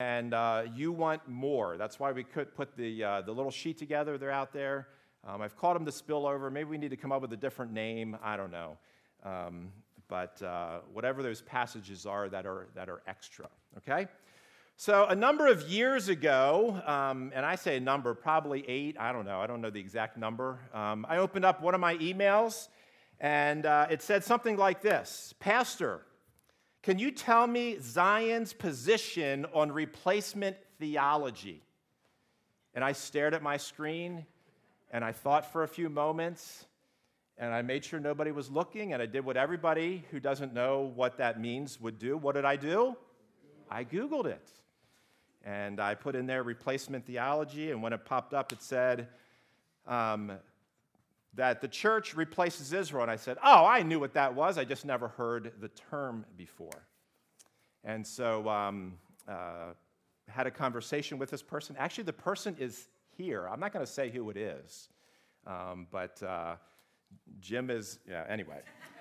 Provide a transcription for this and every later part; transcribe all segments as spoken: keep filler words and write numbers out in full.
and uh, you want more. That's why we could put the uh, the little sheet together. They're out there. Um, I've called them the spillover. Maybe we need to come up with a different name. I don't know. Um, but uh, whatever those passages are that are that are extra. Okay. So a number of years ago, um, and I say a number, probably eight. I don't know. I don't know the exact number. Um, I opened up one of my emails, and uh, it said something like this: Pastor, can you tell me Zion's position on replacement theology? And I stared at my screen, and I thought for a few moments, and I made sure nobody was looking, and I did what everybody who doesn't know what that means would do. What did I do? I Googled it. And I put in there replacement theology, and when it popped up, it said um, that the church replaces Israel. And I said, oh, I knew what that was. I just never heard the term before. And so um, uh, had a conversation with this person. Actually, the person is here. I'm not going to say who it is, um, but uh, Jim is, yeah, anyway.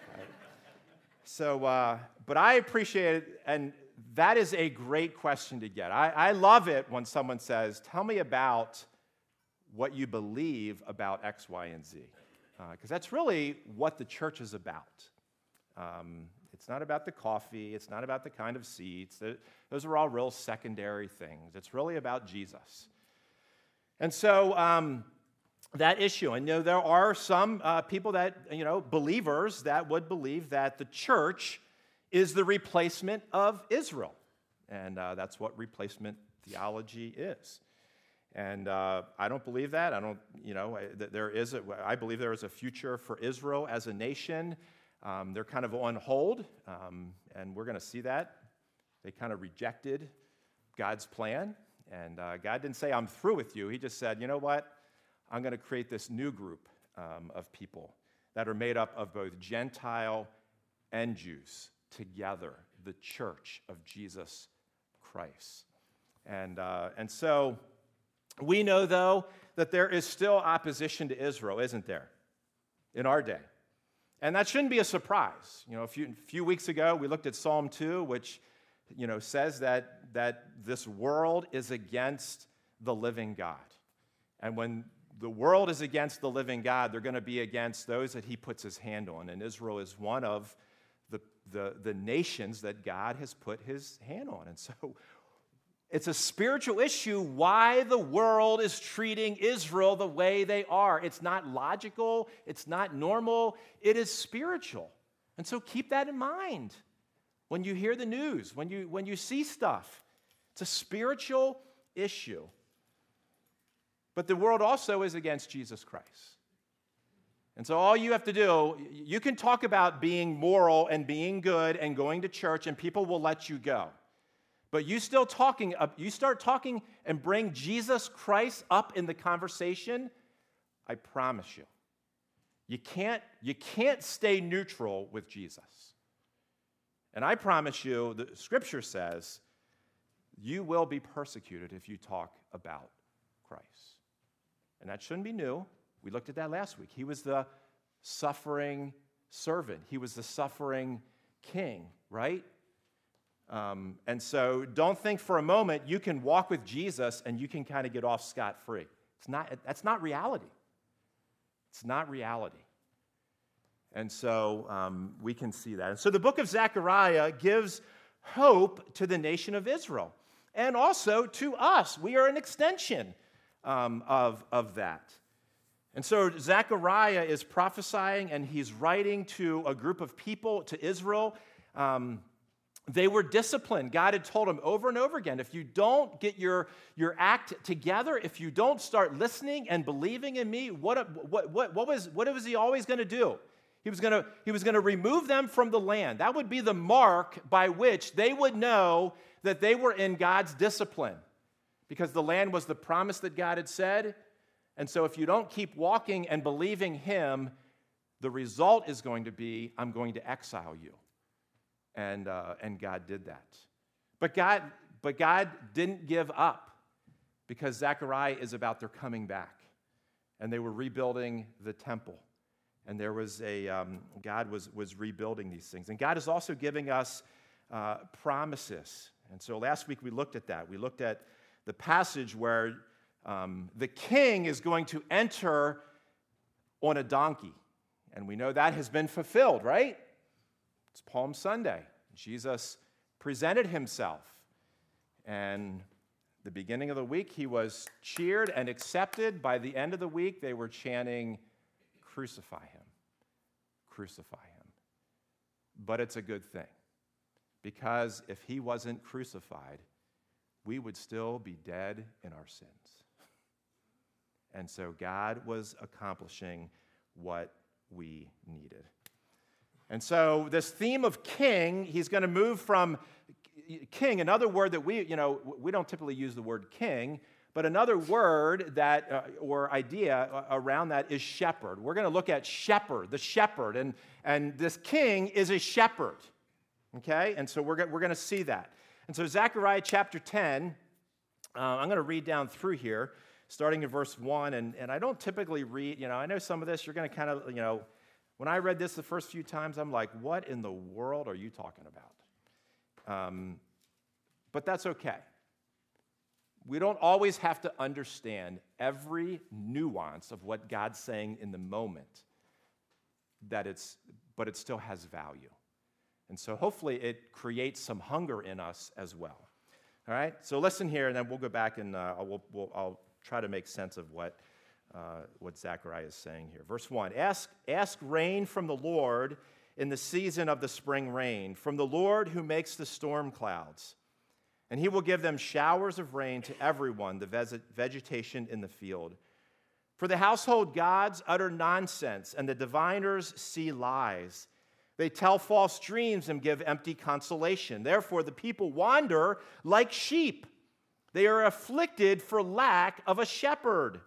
so, uh, but I appreciate it, and that is a great question to get. I, I love it when someone says, tell me about what you believe about X, Y, and Z. Because uh, that's really what the church is about. Um, it's not about the coffee. It's not about the kind of seats. Those are all real secondary things. It's really about Jesus. And so um, that issue, and you know, there are some uh, people that, you know, believers that would believe that the church is the replacement of Israel. And uh, that's what replacement theology is. And uh, I don't believe that. I don't, you know, there is a, I believe there is a future for Israel as a nation. Um, they're kind of on hold, um, and we're going to see that. They kind of rejected God's plan, and uh, God didn't say, I'm through with you. He just said, you know what? I'm going to create this new group um, of people that are made up of both Gentile and Jews together, the church of Jesus Christ. And uh, and so we know, though, that there is still opposition to Israel, isn't there, in our day? And that shouldn't be a surprise. You know, a few, a few weeks ago, we looked at Psalm two, which, you know, says that, that this world is against the living God. And when the world is against the living God, they're going to be against those that he puts his hand on. And Israel is one of the, the, the nations that God has put his hand on. And so it's a spiritual issue why the world is treating Israel the way they are. It's not logical. It's not normal. It is spiritual. And so keep that in mind when you hear the news, when you, when you see stuff. It's a spiritual issue. But the world also is against Jesus Christ. And so all you have to do, you can talk about being moral and being good and going to church, and people will let you go. But you still talking, you start talking and bring Jesus Christ up in the conversation, I promise you, you can't, you can't stay neutral with Jesus. And I promise you, the Scripture says, you will be persecuted if you talk about Christ. And that shouldn't be new. We looked at that last week. He was the suffering servant. He was the suffering king, right? Um, and so don't think for a moment you can walk with Jesus and you can kind of get off scot-free. It's not, that's not reality. It's not reality. And so um, we can see that. And so the book of Zechariah gives hope to the nation of Israel and also to us. We are an extension um, of, of that. And so Zechariah is prophesying and he's writing to a group of people, to Israel. Um, They were disciplined. God had told them over and over again, if you don't get your, your act together, if you don't start listening and believing in me, what, what, what, what, was, what was he always going to do? He was going to, he was going to remove them from the land. That would be the mark by which they would know that they were in God's discipline, because the land was the promise that God had said. And so if you don't keep walking and believing him, the result is going to be, I'm going to exile you. And uh, and God did that. But God, but God didn't give up, because Zechariah is about their coming back. And they were rebuilding the temple. And there was a, um, God was, was rebuilding these things. And God is also giving us uh, promises. And so last week we looked at that. We looked at the passage where um, the king is going to enter on a donkey. And we know that has been fulfilled, right? It's Palm Sunday. Jesus presented himself. And the beginning of the week, he was cheered and accepted. By the end of the week, they were chanting, "Crucify him, crucify him." But it's a good thing, because if he wasn't crucified, we would still be dead in our sins. And so God was accomplishing what we needed. And so this theme of king, he's going to move from king, another word that we, you know, we don't typically use the word king, but another word that, uh, or idea around that is shepherd. We're going to look at shepherd, the shepherd, and, and this king is a shepherd, okay? And so we're, go- we're going to see that. And so Zechariah chapter ten, uh, I'm going to read down through here, starting in verse one, and, and I don't typically read, you know, I know some of this, you're going to kind of, you know, when I read this the first few times, I'm like, what in the world are you talking about? Um, but that's okay. We don't always have to understand every nuance of what God's saying in the moment, that it's, but it still has value. And so hopefully it creates some hunger in us as well. All right? So listen here, and then we'll go back and uh, we'll, we'll, I'll try to make sense of what, uh, what Zechariah is saying here. Verse one, ask, ask rain from the Lord in the season of the spring rain, from the Lord who makes the storm clouds. And he will give them showers of rain to everyone, the veg- vegetation in the field. For the household gods utter nonsense, and the diviners see lies. They tell false dreams and give empty consolation. Therefore, the people wander like sheep. They are afflicted for lack of a shepherd.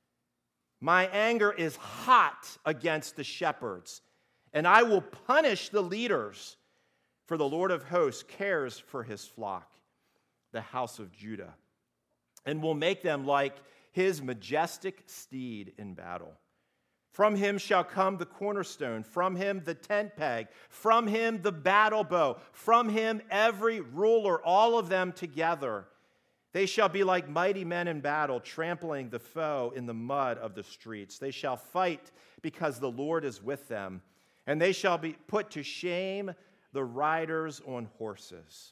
My anger is hot against the shepherds, and I will punish the leaders, for the Lord of hosts cares for his flock, the house of Judah, and will make them like his majestic steed in battle. From him shall come the cornerstone, from him the tent peg, from him the battle bow, from him every ruler, all of them together. They shall be like mighty men in battle, trampling the foe in the mud of the streets. They shall fight because the Lord is with them, and they shall be put to shame the riders on horses.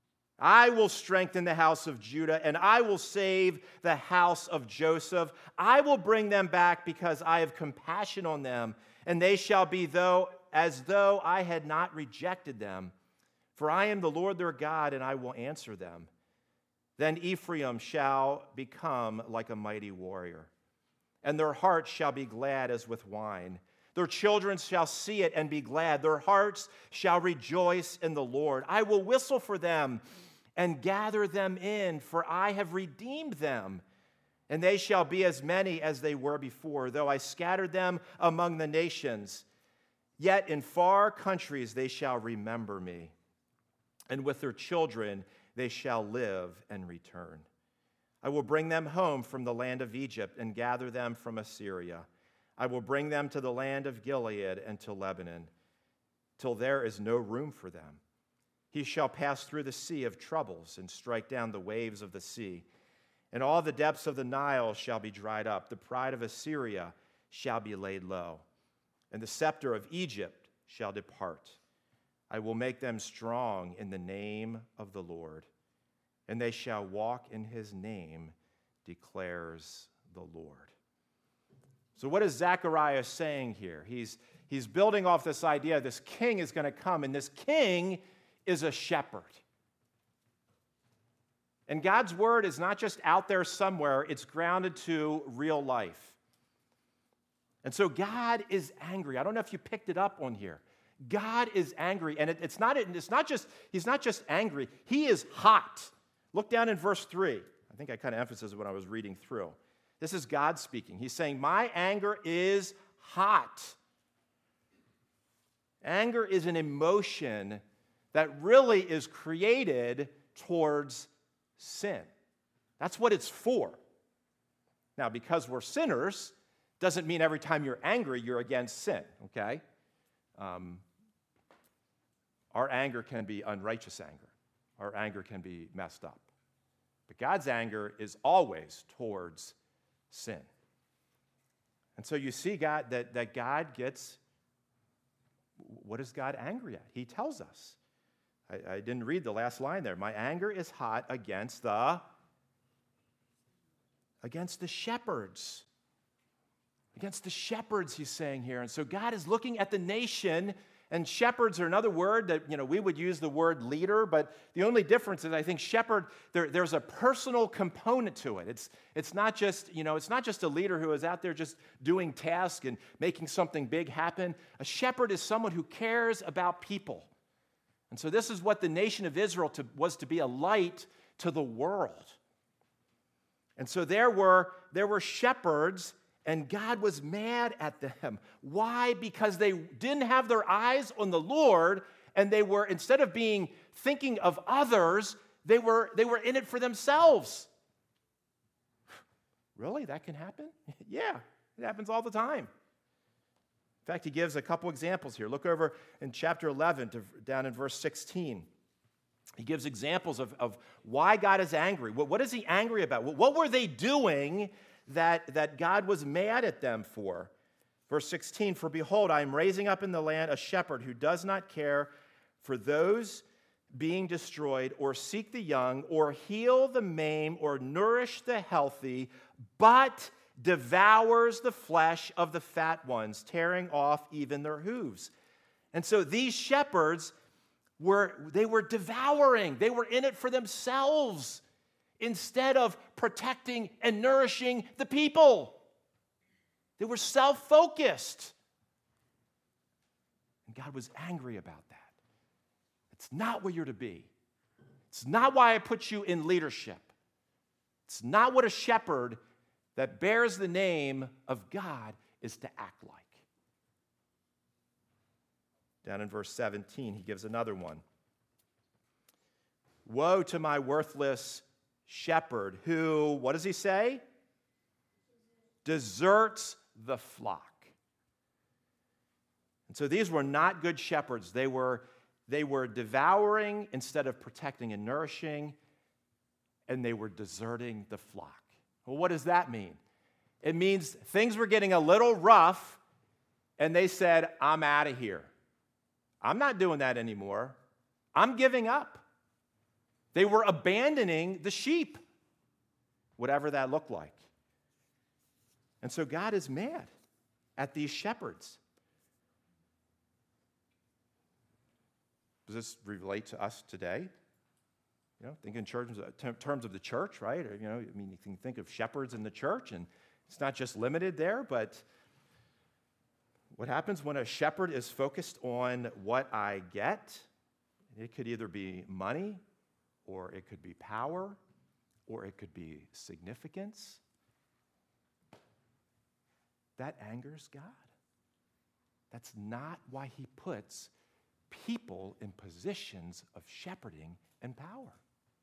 I will strengthen the house of Judah, and I will save the house of Joseph. I will bring them back because I have compassion on them, and they shall be though as though I had not rejected them. For I am the Lord their God, and I will answer them. Then Ephraim shall become like a mighty warrior, and their hearts shall be glad as with wine. Their children shall see it and be glad. Their hearts shall rejoice in the Lord. I will whistle for them and gather them in, for I have redeemed them. And they shall be as many as they were before, though I scattered them among the nations. Yet in far countries they shall remember me, and with their children they shall live and return. I will bring them home from the land of Egypt and gather them from Assyria. I will bring them to the land of Gilead and to Lebanon, till there is no room for them. He shall pass through the sea of troubles and strike down the waves of the sea. And all the depths of the Nile shall be dried up. The pride of Assyria shall be laid low, and the scepter of Egypt shall depart. I will make them strong in the name of the Lord, and they shall walk in his name, declares the Lord. So what is Zechariah saying here? He's, he's building off this idea this king is going to come, and this king is a shepherd. And God's word is not just out there somewhere, it's grounded to real life. And so God is angry. I don't know if you picked it up on here. God is angry, and it, it's not, it's not just, he's not just angry, he is hot. Look down in verse three. I think I kind of emphasized it when I was reading through. This is God speaking. He's saying, my anger is hot. Anger is an emotion that really is created towards sin. That's what it's for. Now, because we're sinners, doesn't mean every time you're angry, you're against sin, okay? Um, our anger can be unrighteous anger, our anger can be messed up. But God's anger is always towards sin. And so you see God that, that God gets, what is God angry at? He tells us. I, I didn't read the last line there. My anger is hot against the against the shepherds. Against the shepherds, he's saying here. And so God is looking at the nation. And shepherds are another word that, you know, we would use the word leader, but the only difference is I think shepherd, there, there's a personal component to it. It's, it's not just, you know, it's not just a leader who is out there just doing tasks and making something big happen. A shepherd is someone who cares about people. And so this is what the nation of Israel to, was to be a light to the world. And so there were, there were shepherds. And God was mad at them. Why? Because they didn't have their eyes on the Lord, and they were, instead of being thinking of others, they were, they were in it for themselves. Really? That can happen? Yeah, it happens all the time. In fact, he gives a couple examples here. Look over in chapter eleven, to, down in verse sixteen. He gives examples of, of why God is angry. What, what is he angry about? What were they doing That, that God was mad at them for? Verse sixteen, for behold, I am raising up in the land a shepherd who does not care for those being destroyed, or seek the young, or heal the maimed, or nourish the healthy, but devours the flesh of the fat ones, tearing off even their hooves. And so these shepherds were, they were devouring. They were in it for themselves, instead of protecting and nourishing the people. They were self-focused. And God was angry about that. It's not where you're to be. It's not why I put you in leadership. It's not what a shepherd that bears the name of God is to act like. Down in verse seventeen, he gives another one. Woe to my worthless shepherd who, what does he say? Deserts the flock. And so these were not good shepherds. They were, they were devouring instead of protecting and nourishing, and they were deserting the flock. Well, what does that mean? It means things were getting a little rough, and they said, I'm out of here. I'm not doing that anymore. I'm giving up. They were abandoning the sheep, whatever that looked like. And so God is mad at these shepherds. Does this relate to us today? You know, think in terms of, terms of the church, right? Or, you know, I mean, you can think of shepherds in the church, and it's not just limited there, but what happens when a shepherd is focused on what I get? It could either be money, or it could be power, or it could be significance. That angers God. That's not why he puts people in positions of shepherding and power.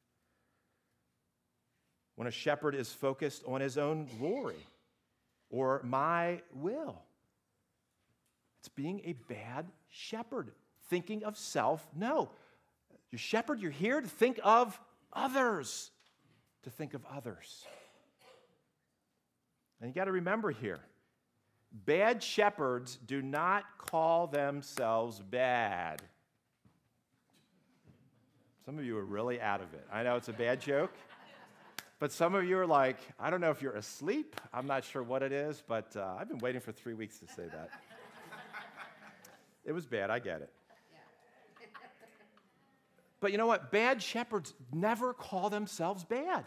When a shepherd is focused on his own glory or my will, it's being a bad shepherd, thinking of self. No. Your shepherd, you're here to think of others, to think of others. And you got to remember here, bad shepherds do not call themselves bad. Some of you are really out of it. I know it's a bad joke, but some of you are like, I don't know if you're asleep. I'm not sure what it is, but uh, I've been waiting for three weeks to say that. It was bad, I get it. But you know what? Bad shepherds never call themselves bad.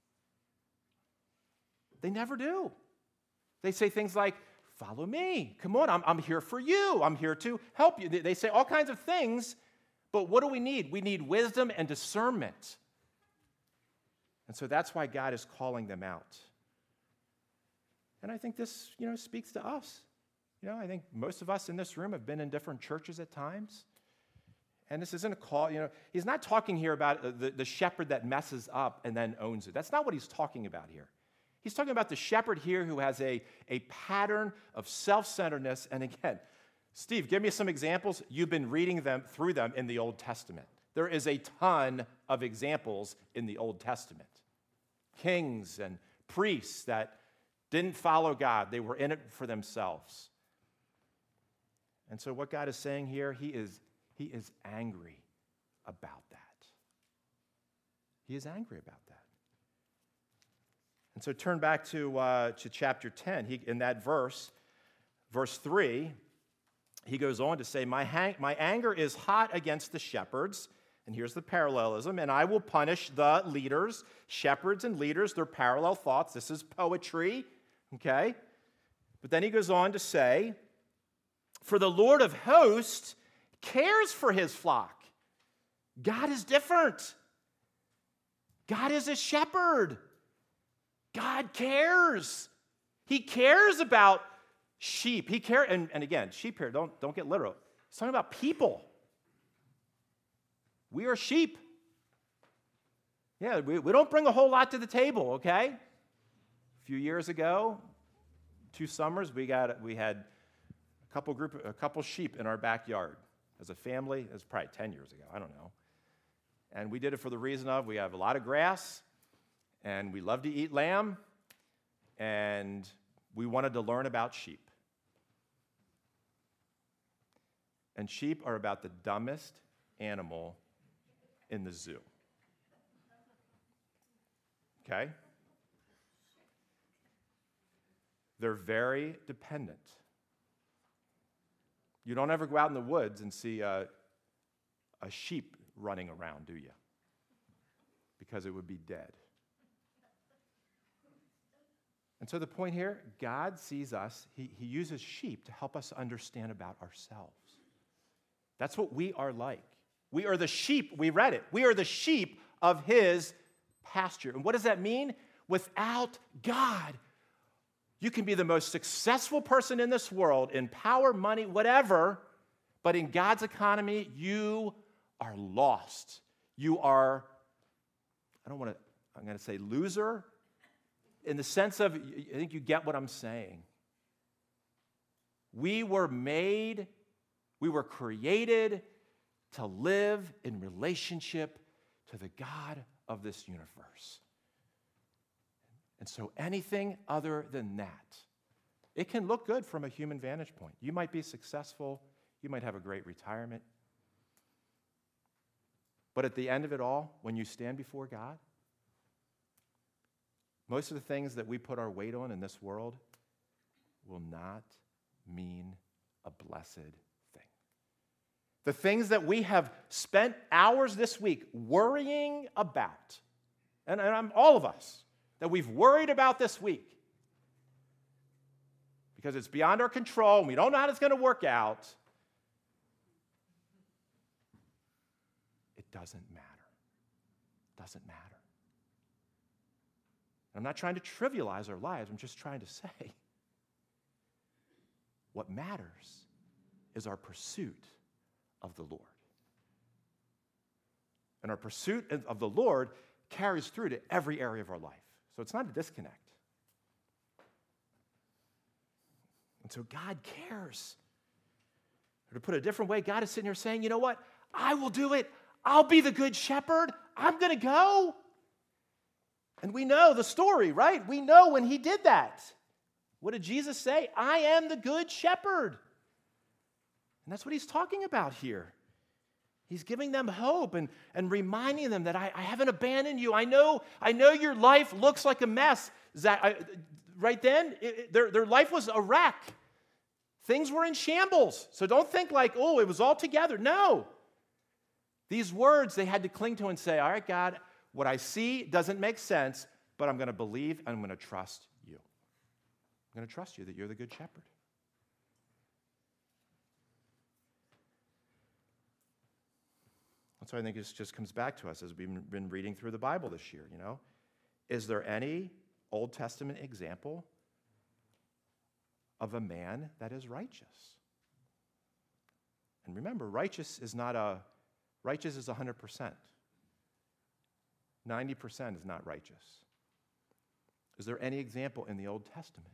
They never do. They say things like, follow me. Come on, I'm, I'm here for you. I'm here to help you. They, they say all kinds of things, but what do we need? We need wisdom and discernment. And so that's why God is calling them out. And I think this, you know, speaks to us. You know, I think most of us in this room have been in different churches at times. And this isn't a call, you know, he's not talking here about the, the shepherd that messes up and then owns it. That's not what he's talking about here. He's talking about the shepherd here who has a, a pattern of self-centeredness. And again, Steve, give me some examples. You've been reading them through them in the Old Testament. There is a ton of examples in the Old Testament. Kings and priests that didn't follow God. They were in it for themselves. And so what God is saying here, he is, he is angry about that. He is angry about that. And so turn back to, uh, to chapter ten. He, in that verse, verse three, he goes on to say, my, hang- my anger is hot against the shepherds. And here's the parallelism. And I will punish the leaders, shepherds and leaders, their parallel thoughts. This is poetry, okay? But then he goes on to say, for the Lord of hosts cares for his flock. God is different. God is a shepherd. God cares. He cares about sheep. He cares, and, and again, sheep here, don't, don't get literal. He's talking about people. We are sheep. Yeah, we, we don't bring a whole lot to the table, okay? A few years ago, two summers, we got we had a couple group a couple sheep in our backyard as a family. It was probably ten years ago, I don't know. And we did it for the reason of we have a lot of grass, and we love to eat lamb, and we wanted to learn about sheep. And sheep are about the dumbest animal in the zoo. Okay? They're very dependent. You don't ever go out in the woods and see a, a sheep running around, do you? Because it would be dead. And so the point here, God sees us, he, he uses sheep to help us understand about ourselves. That's what we are like. We are the sheep, we read it. We are the sheep of his pasture. And what does that mean? Without God, you can be the most successful person in this world, in power, money, whatever, but in God's economy, you are lost. You are, I don't want to, I'm going to say loser, in the sense of, I think you get what I'm saying. We were made, we were created to live in relationship to the God of this universe. And so anything other than that, it can look good from a human vantage point. You might be successful, you might have a great retirement, but at the end of it all, when you stand before God, most of the things that we put our weight on in this world will not mean a blessed thing. The things that we have spent hours this week worrying about, and, and I'm, all of us, that we've worried about this week, because it's beyond our control and we don't know how it's going to work out, it doesn't matter. It doesn't matter. I'm not trying to trivialize our lives. I'm just trying to say what matters is our pursuit of the Lord. And our pursuit of the Lord carries through to every area of our life. So it's not a disconnect. And so God cares. Or to put it a different way, God is sitting here saying, you know what? I will do it. I'll be the good shepherd. I'm going to go. And we know the story, right? We know when he did that. What did Jesus say? I am the good shepherd. And that's what he's talking about here. He's giving them hope and, and reminding them that I, I haven't abandoned you. I know, I know your life looks like a mess. Zach, I, right then, it, it, their, their life was a wreck. Things were in shambles. So don't think like, oh, it was all together. No. These words they had to cling to and say, all right, God, what I see doesn't make sense, but I'm going to believe and I'm going to trust you. I'm going to trust you that you're the good shepherd. So I think this just comes back to us as we've been reading through the Bible this year, you know. Is there any Old Testament example of a man that is righteous? And remember, righteous is not a, righteous is one hundred percent. ninety percent is not righteous. Is there any example in the Old Testament?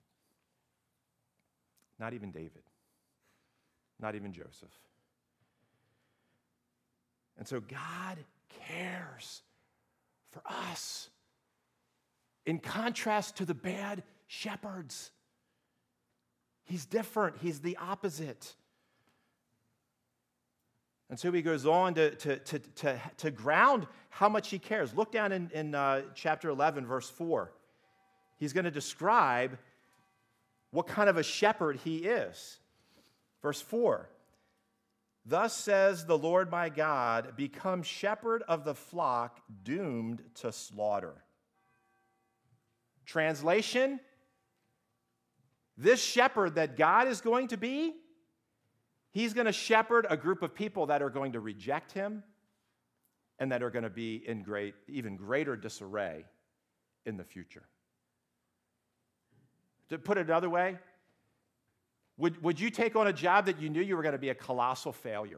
Not even David. Not even Joseph. And so God cares for us. In contrast to the bad shepherds, he's different. He's the opposite. And so he goes on to, to, to, to, to ground how much he cares. Look down in, in uh, chapter eleven, verse four. He's going to describe what kind of a shepherd he is. Verse four. Thus says the Lord my God, become shepherd of the flock doomed to slaughter. Translation, this shepherd that God is going to be, he's going to shepherd a group of people that are going to reject him and that are going to be in great, even greater disarray in the future. To put it another way, would, would you take on a job that you knew you were going to be a colossal failure?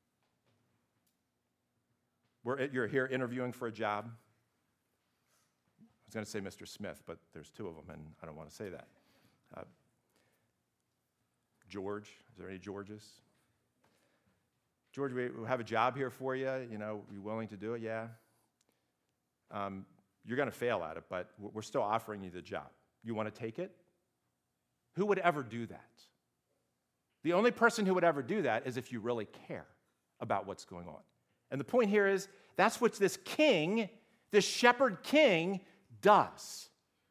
Where you're here interviewing for a job. I was going to say Mister Smith, but there's two of them, and I don't want to say that. Uh, George, is there any Georges? George, we have a job here for you. You know, are you willing to do it? Yeah. Um, you're going to fail at it, but we're still offering you the job. You want to take it? Who would ever do that? The only person who would ever do that is if you really care about what's going on. And the point here is that's what this king, this shepherd king, does.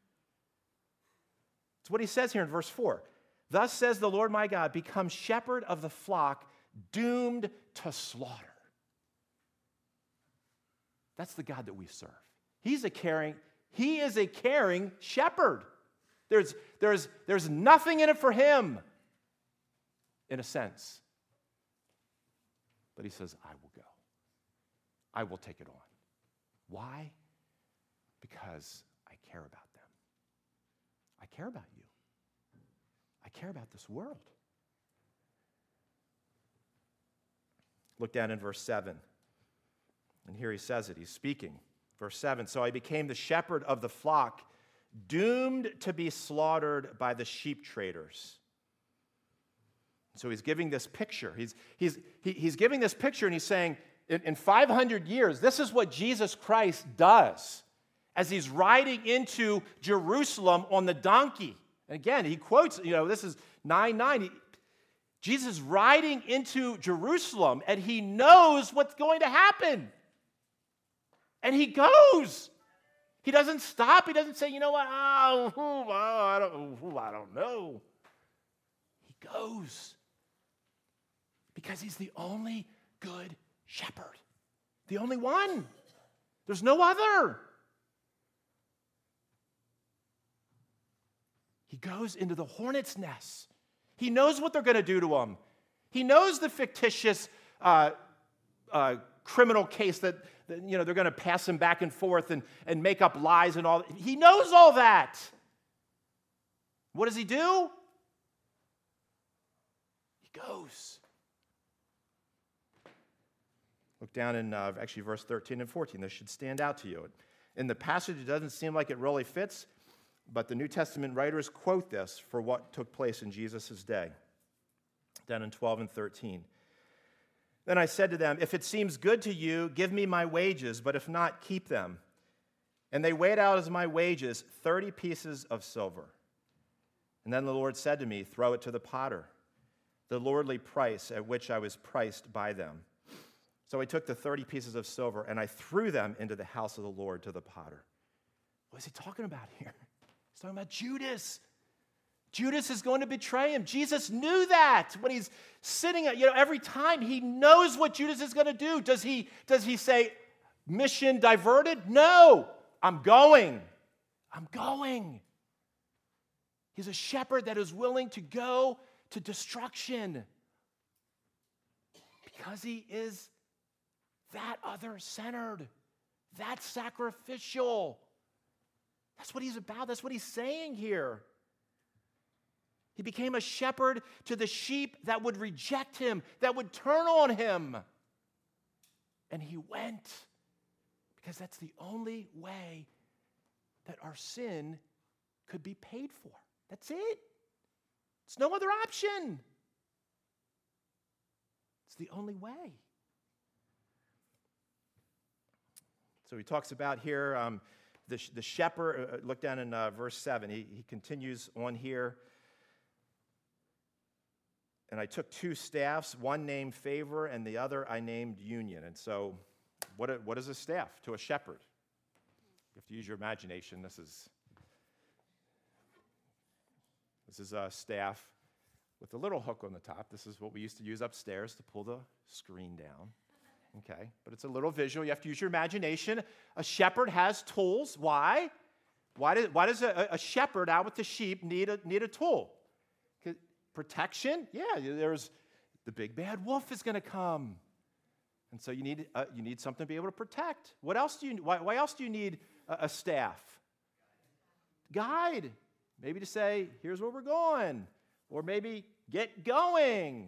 It's what he says here in verse four. Thus says the Lord my God, become shepherd of the flock, doomed to slaughter. That's the God that we serve. He's a caring, he is a caring shepherd. There's, there's, there's nothing in it for him, in a sense. But he says, I will go. I will take it on. Why? Because I care about them. I care about you. I care about this world. Look down in verse seven. And here he says it. He's speaking. Verse seven. So I became the shepherd of the flock, doomed to be slaughtered by the sheep traders. So he's giving this picture. He's, he's, he, he's giving this picture and he's saying, in, in five hundred years, this is what Jesus Christ does as he's riding into Jerusalem on the donkey. And again, he quotes, you know, this is nine nine. Jesus is riding into Jerusalem and he knows what's going to happen. And he goes. He doesn't stop. He doesn't say, you know what, oh, oh, I, don't, oh, I don't know. He goes. Because he's the only good shepherd. The only one. There's no other. He goes into the hornet's nest. He knows what they're going to do to him. He knows the fictitious uh, uh, criminal case that, that you know they're going to pass him back and forth and, and make up lies and all. He knows all that. What does he do? He goes. Look down in uh, actually verse thirteen and fourteen. This should stand out to you. In the passage, it doesn't seem like it really fits, but the New Testament writers quote this for what took place in Jesus' day. Down in twelve and thirteen. Then I said to them, if it seems good to you, give me my wages, but if not, keep them. And they weighed out as my wages thirty pieces of silver. And then the Lord said to me, throw it to the potter, the lordly price at which I was priced by them. So I took the thirty pieces of silver and I threw them into the house of the Lord to the potter. What is he talking about here? He's talking about Judas. Judas is going to betray him. Jesus knew that when he's sitting at, you know, every time he knows what Judas is going to do. Does he, does he say, mission diverted? No, I'm going. I'm going. He's a shepherd that is willing to go to destruction because he is that other-centered, that sacrificial. That's what he's about. That's what he's saying here. He became a shepherd to the sheep that would reject him, that would turn on him. And he went because that's the only way that our sin could be paid for. That's it. It's no other option. It's the only way. So he talks about here um, the, the shepherd. Uh, look down in uh, verse seven. He, he continues on here. And I took two staffs, one named Favor and the other I named Union. And so what, what is a staff to a shepherd? You have to use your imagination. This is, this is a staff with a little hook on the top. This is what we used to use upstairs to pull the screen down. Okay, but it's a little visual. You have to use your imagination. A shepherd has tools. Why? Why, do, why does a, a shepherd out with the sheep need a, need a tool? Protection? Yeah, there's the big bad wolf is going to come. And so you need, uh, you need something to be able to protect. What else do you, why, why else do you need a, a staff? Guide. Maybe to say, here's where we're going. Or maybe get going.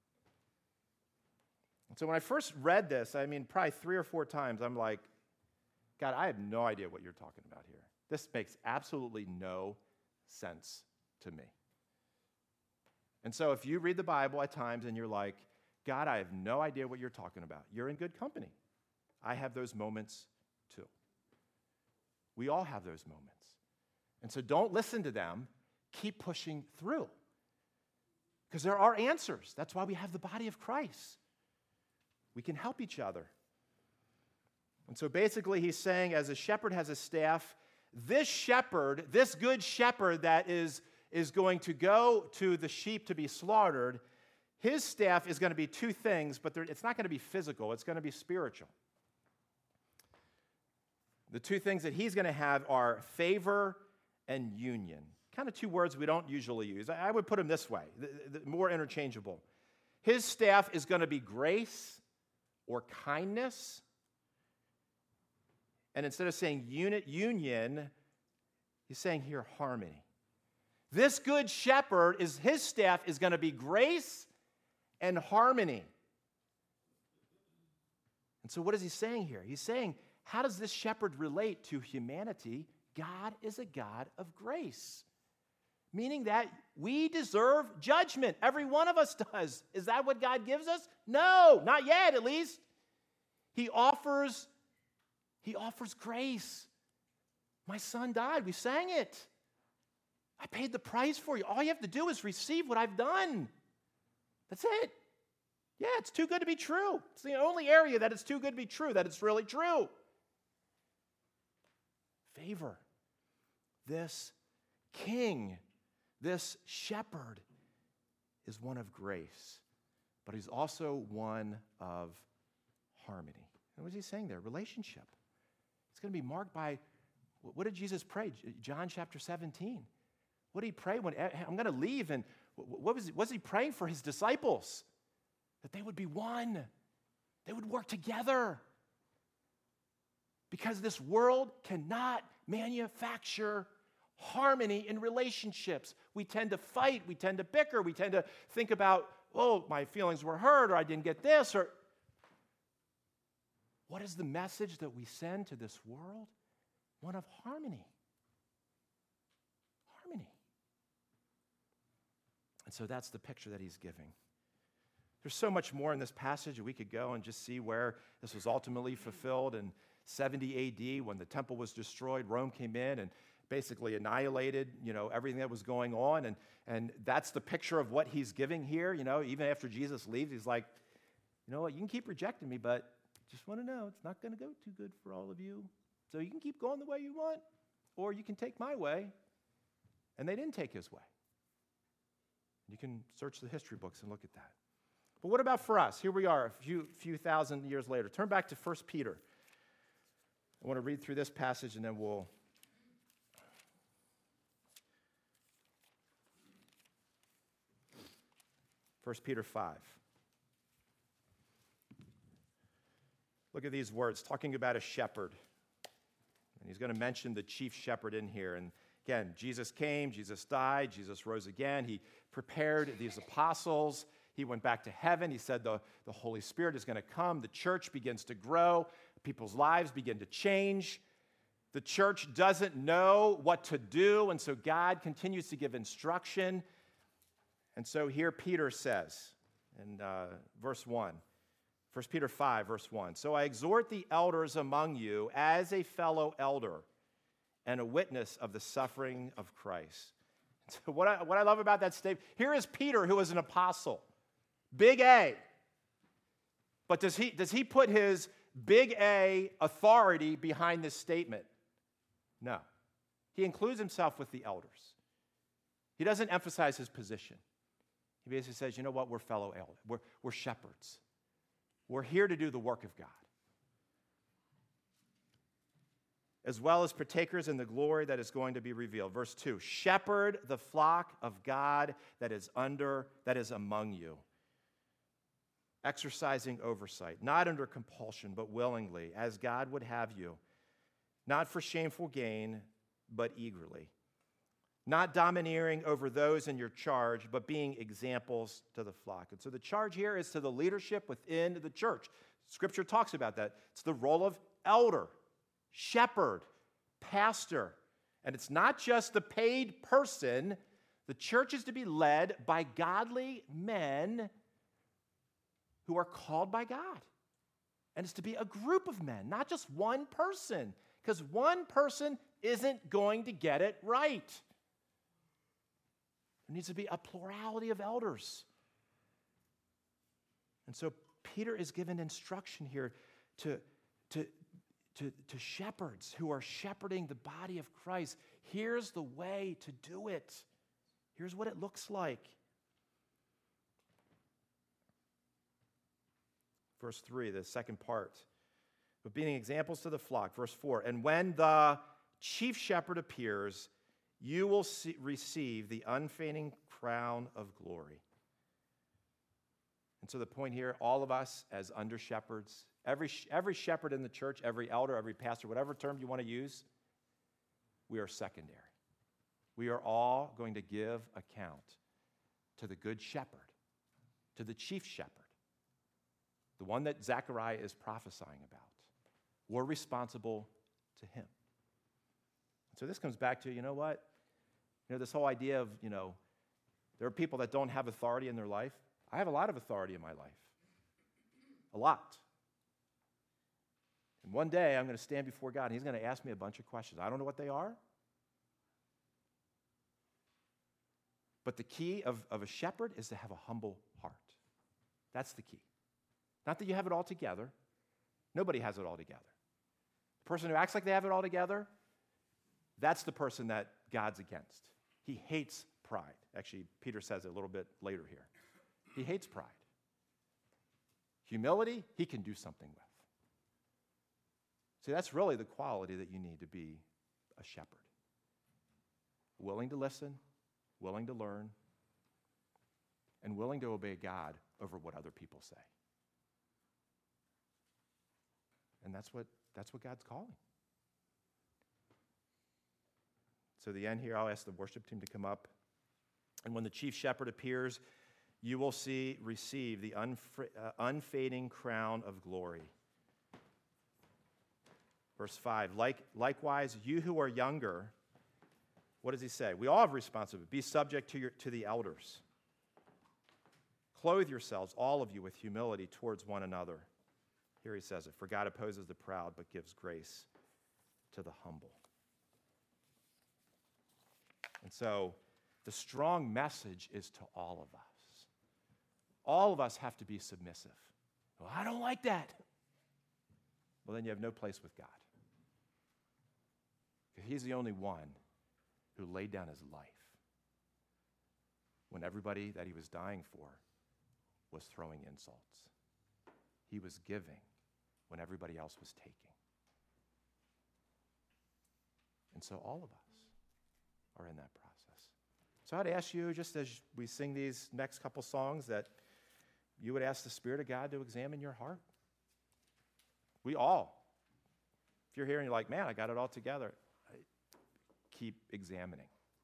And so when I first read this, I mean, probably three or four times, I'm like, God, I have no idea what you're talking about here. This makes absolutely no sense to me. And so if you read the Bible at times and you're like, God, I have no idea what you're talking about, you're in good company. I have those moments too. We all have those moments. And so don't listen to them. Keep pushing through. Because there are answers. That's why we have the body of Christ. We can help each other. And so basically he's saying, as a shepherd has a staff, this shepherd, this good shepherd that is is going to go to the sheep to be slaughtered, his staff is going to be two things, but it's not going to be physical. It's going to be spiritual. The two things that he's going to have are favor and union. Kind of two words we don't usually use. I would put them this way, the, the more interchangeable. His staff is going to be grace or kindness. And instead of saying unit, union, he's saying here harmony. This good shepherd, is his staff is going to be grace and harmony. And so what is he saying here? He's saying, how does this shepherd relate to humanity? God is a God of grace. Meaning that we deserve judgment. Every one of us does. Is that what God gives us? No, not yet at least. He offers, he offers grace. My son died. We sang it. I paid the price for you. All you have to do is receive what I've done. That's it. Yeah, it's too good to be true. It's the only area that it's too good to be true, that it's really true. Favor. This king, this shepherd is one of grace, but he's also one of harmony. And what is he saying there? Relationship. It's going to be marked by, what did Jesus pray? John chapter seventeen. What did he pray when I'm going to leave? And what was, he, what was he praying for his disciples? That they would be one. They would work together. Because this world cannot manufacture harmony in relationships. We tend to fight. We tend to bicker. We tend to think about, oh, my feelings were hurt, or I didn't get this, or what is the message that we send to this world? One of harmony. Harmony. And so that's the picture that he's giving. There's so much more in this passage. We could go and just see where this was ultimately fulfilled in seventy A D when the temple was destroyed. Rome came in and basically annihilated, you know, everything that was going on. And, and that's the picture of what he's giving here. You know, even after Jesus leaves, he's like, you know what, you can keep rejecting me, but just want to know it's not going to go too good for all of you. So you can keep going the way you want, or you can take my way. And they didn't take his way. You can search the history books and look at that. But what about for us? Here we are a few, few thousand years later. Turn back to First Peter. I want to read through this passage and then we'll First Peter five. Look at these words, talking about a shepherd. And he's going to mention the chief shepherd in here. And again, Jesus came, Jesus died, Jesus rose again. He prepared these apostles. He went back to heaven. He said the, the Holy Spirit is going to come. The church begins to grow. People's lives begin to change. The church doesn't know what to do, and so God continues to give instruction. And so here Peter says in uh, verse one, First Peter five, verse one. So I exhort the elders among you as a fellow elder and a witness of the suffering of Christ. So what I, what I love about that statement, here is Peter, who is an apostle, big A. But does he, does he put his big A authority behind this statement? No. He includes himself with the elders. He doesn't emphasize his position. He basically says, you know what, we're fellow elders. We're, we're shepherds. We're here to do the work of God, as well as partakers in the glory that is going to be revealed. Verse two, shepherd the flock of God that is under, that is among you, exercising oversight, not under compulsion, but willingly, as God would have you, not for shameful gain, but eagerly, not domineering over those in your charge, but being examples to the flock. And so the charge here is to the leadership within the church. Scripture talks about that. It's the role of elder, shepherd, pastor. And it's not just the paid person. The church is to be led by godly men who are called by God. And it's to be a group of men, not just one person, because one person isn't going to get it right. There needs to be a plurality of elders. And so Peter is given instruction here to, to, to, to shepherds who are shepherding the body of Christ. Here's the way to do it. Here's what it looks like. Verse three, the second part. But being examples to the flock. Verse four, and when the chief shepherd appears, you will see, receive the unfading crown of glory. And so the point here, all of us as under shepherds, every, every shepherd in the church, every elder, every pastor, whatever term you want to use, we are secondary. We are all going to give account to the good shepherd, to the chief shepherd, the one that Zechariah is prophesying about. We're responsible to him. So this comes back to, you know what? You know, this whole idea of, you know, there are people that don't have authority in their life. I have a lot of authority in my life. A lot. And one day I'm going to stand before God and he's going to ask me a bunch of questions. I don't know what they are. But the key of, of a shepherd is to have a humble heart. That's the key. Not that you have it all together. Nobody has it all together. The person who acts like they have it all together, that's the person that God's against. He hates pride. Actually, Peter says it a little bit later here. He hates pride. Humility, he can do something with. See, that's really the quality that you need to be a shepherd. Willing to listen, willing to learn, and willing to obey God over what other people say. And that's what, that's what God's calling. So the end here, I'll ask the worship team to come up. And when the chief shepherd appears, you will see, receive the unf- uh, unfading crown of glory. Verse five, like, likewise, you who are younger, what does he say? We all have responsibility. Be subject to, your, to the elders. Clothe yourselves, all of you, with humility towards one another. Here he says it, for God opposes the proud, but gives grace to the humble. And so the strong message is to all of us. All of us have to be submissive. Well, I don't like that. Well, then you have no place with God. Because he's the only one who laid down his life when everybody that he was dying for was throwing insults. He was giving when everybody else was taking. And so all of us are in that process. So I'd ask you, just as we sing these next couple songs, that you would ask the Spirit of God to examine your heart. We all. If you're here and you're like, man, I got it all together, keep examining.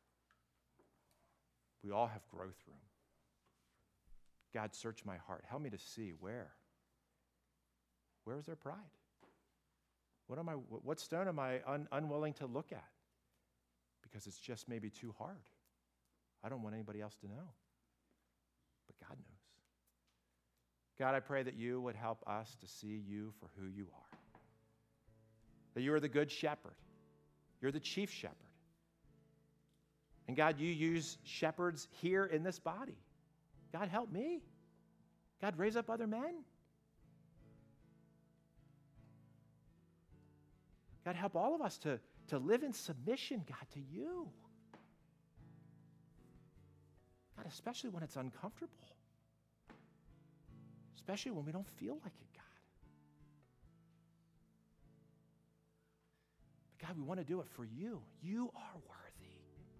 We all have growth room. God, search my heart. Help me to see where. Where is there pride? What am I? What stone am I un, unwilling to look at? Because it's just maybe too hard. I don't want anybody else to know. But God knows. God, I pray that you would help us to see you for who you are. That you are the good shepherd. You're the chief shepherd. And God, you use shepherds here in this body. God, help me. God, raise up other men. God, help all of us to, to live in submission, God, to you. God, especially when it's uncomfortable. Especially when we don't feel like it, God. But God, we want to do it for you. You are worthy.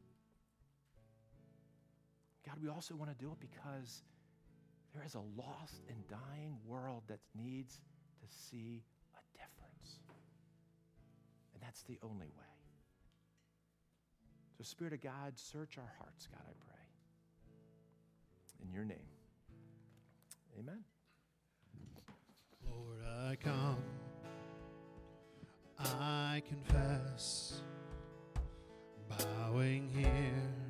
God, we also want to do it because there is a lost and dying world that needs to see a difference. And that's the only way. So, Spirit of God, search our hearts, God, I pray. In your name, amen. Lord, I come, I confess.